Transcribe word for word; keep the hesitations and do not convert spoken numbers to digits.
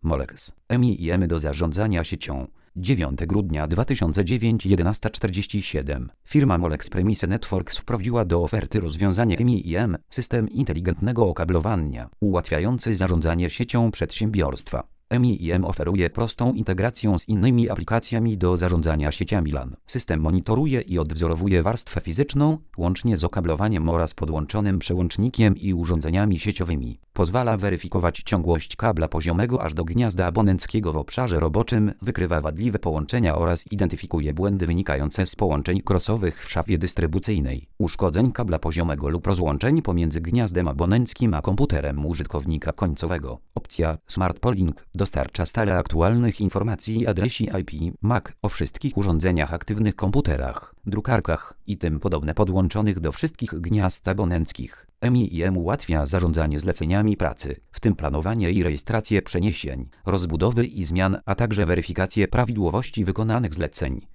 Molex, M I M do zarządzania siecią. dziewiątego grudnia dwa tysiące dziewiątego jedenaście czterdzieści siedem. Firma Molex Premise Networks wprowadziła do oferty rozwiązanie M I M, system inteligentnego okablowania, ułatwiający zarządzanie siecią przedsiębiorstwa. M I M oferuje prostą integrację z innymi aplikacjami do zarządzania sieciami LAN. System monitoruje i odwzorowuje warstwę fizyczną, łącznie z okablowaniem oraz podłączonym przełącznikiem i urządzeniami sieciowymi. Pozwala weryfikować ciągłość kabla poziomego aż do gniazda abonenckiego w obszarze roboczym, wykrywa wadliwe połączenia oraz identyfikuje błędy wynikające z połączeń crossowych w szafie dystrybucyjnej, uszkodzeń kabla poziomego lub rozłączeń pomiędzy gniazdem abonenckim a komputerem użytkownika końcowego. Opcja Smart Polling dostarcza stale aktualnych informacji adresie I P M A C o wszystkich urządzeniach aktywnych, komputerach, drukarkach i tym podobne podłączonych do wszystkich gniazd abonenckich. M I M ułatwia zarządzanie zleceniami pracy, w tym planowanie i rejestrację przeniesień, rozbudowy i zmian, a także weryfikację prawidłowości wykonanych zleceń.